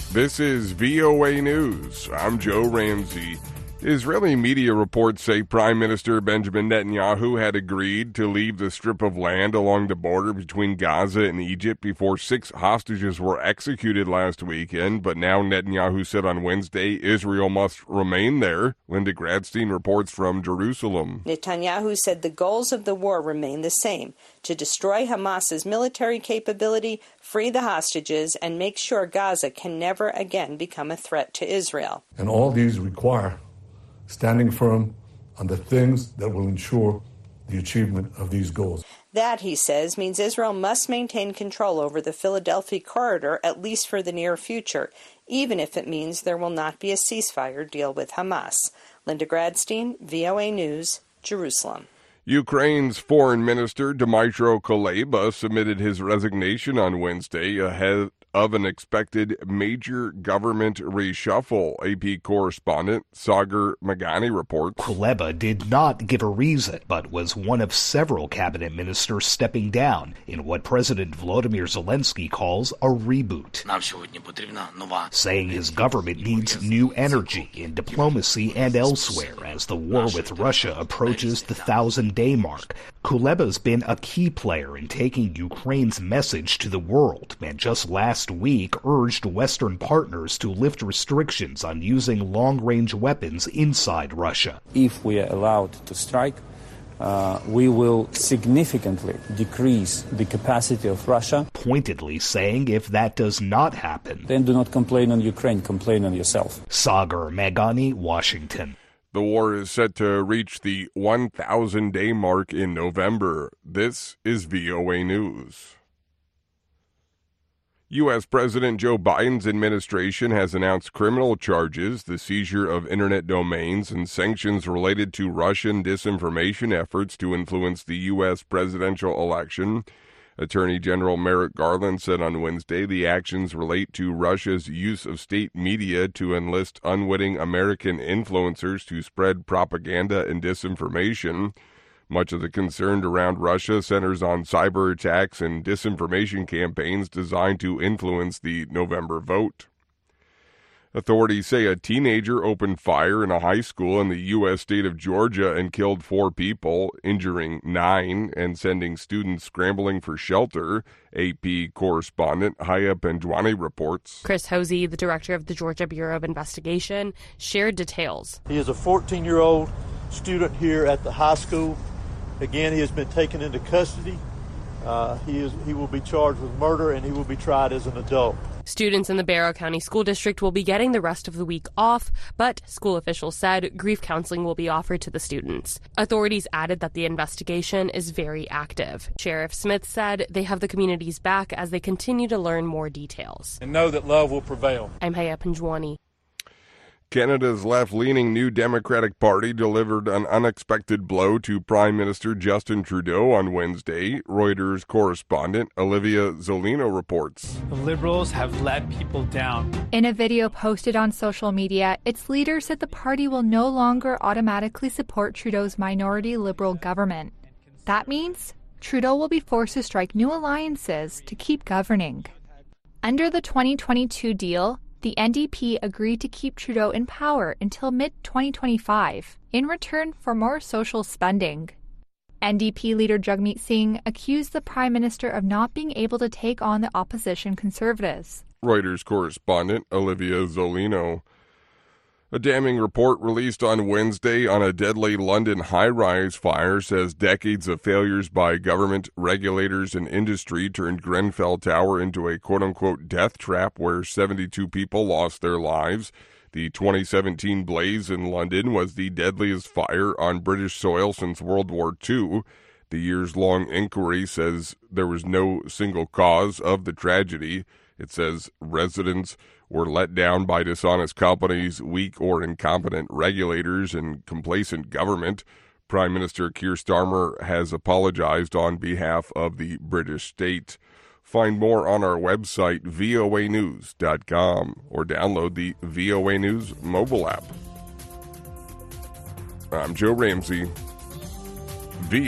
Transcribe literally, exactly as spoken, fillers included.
This is V O A News. I'm Joe Ramsey. Israeli media reports say Prime Minister Benjamin Netanyahu had agreed to leave the strip of land along the border between Gaza and Egypt before six hostages were executed last weekend, but now Netanyahu said on Wednesday Israel must remain there. Linda Gradstein reports from Jerusalem. Netanyahu said the goals of the war remain the same: to destroy Hamas's military capability, free the hostages, and make sure Gaza can never again become a threat to Israel. And all these require standing firm on the things that will ensure the achievement of these goals. That, he says, means Israel must maintain control over the Philadelphia corridor, at least for the near future, even if it means there will not be a ceasefire deal with Hamas. Linda Gradstein, V O A News, Jerusalem. Ukraine's foreign minister, Dmytro Kuleba, submitted his resignation on Wednesday ahead of an expected major government reshuffle. A P correspondent Sagar Magani reports. Kuleba did not give a reason, but was one of several cabinet ministers stepping down in what President Volodymyr Zelensky calls a reboot, saying his government needs new energy in diplomacy and elsewhere as the war with Russia approaches the thousand-day mark. Kuleba's been a key player in taking Ukraine's message to the world, and just last week urged Western partners to lift restrictions on using long-range weapons inside Russia. If we are allowed to strike, uh, we will significantly decrease the capacity of Russia. Pointedly saying if that does not happen, then do not complain on Ukraine, complain on yourself. Sagar Magani, Washington. The war is set to reach the one thousand day mark in November. This is V O A News. U S. President Joe Biden's administration has announced criminal charges, the seizure of internet domains, and sanctions related to Russian disinformation efforts to influence the U S presidential election. Attorney General Merrick Garland said on Wednesday the actions relate to Russia's use of state media to enlist unwitting American influencers to spread propaganda and disinformation. Much of the concern around Russia centers on cyber attacks and disinformation campaigns designed to influence the November vote. Authorities say a teenager opened fire in a high school in the U S state of Georgia and killed four people, injuring nine and sending students scrambling for shelter. A P correspondent Haya Pendwani reports. Chris Hosey, the director of the Georgia Bureau of Investigation, shared details. He is a fourteen-year-old student here at the high school. Again, he has been taken into custody. Uh, he is he will be charged with murder, and he will be tried as an adult. Students in the Barrow County School District will be getting the rest of the week off, but school officials said grief counseling will be offered to the students. Authorities added that the investigation is very active. Sheriff Smith said they have the community's back as they continue to learn more details. And know that love will prevail. I'm Haya Panjwani. Canada's left-leaning New Democratic Party delivered an unexpected blow to Prime Minister Justin Trudeau on Wednesday. Reuters correspondent Olivia Zolino reports. The Liberals have let people down. In a video posted on social media, its leader said the party will no longer automatically support Trudeau's minority Liberal government. That means Trudeau will be forced to strike new alliances to keep governing. Under the twenty twenty-two deal, the N D P agreed to keep Trudeau in power until mid twenty twenty-five in return for more social spending. N D P leader Jagmeet Singh accused the Prime Minister of not being able to take on the opposition Conservatives. Reuters correspondent Olivia Zolino. A damning report released on Wednesday on a deadly London high-rise fire says decades of failures by government, regulators, and industry turned Grenfell Tower into a quote-unquote death trap where seventy-two people lost their lives. The twenty seventeen blaze in London was the deadliest fire on British soil since World War Two. The years-long inquiry says there was no single cause of the tragedy. It says residents were let down by dishonest companies, weak or incompetent regulators, and complacent government. Prime Minister Keir Starmer has apologized on behalf of the British state. Find more on our website, V O A news dot com, or download the V O A News mobile app. I'm Joe Ramsey. V O A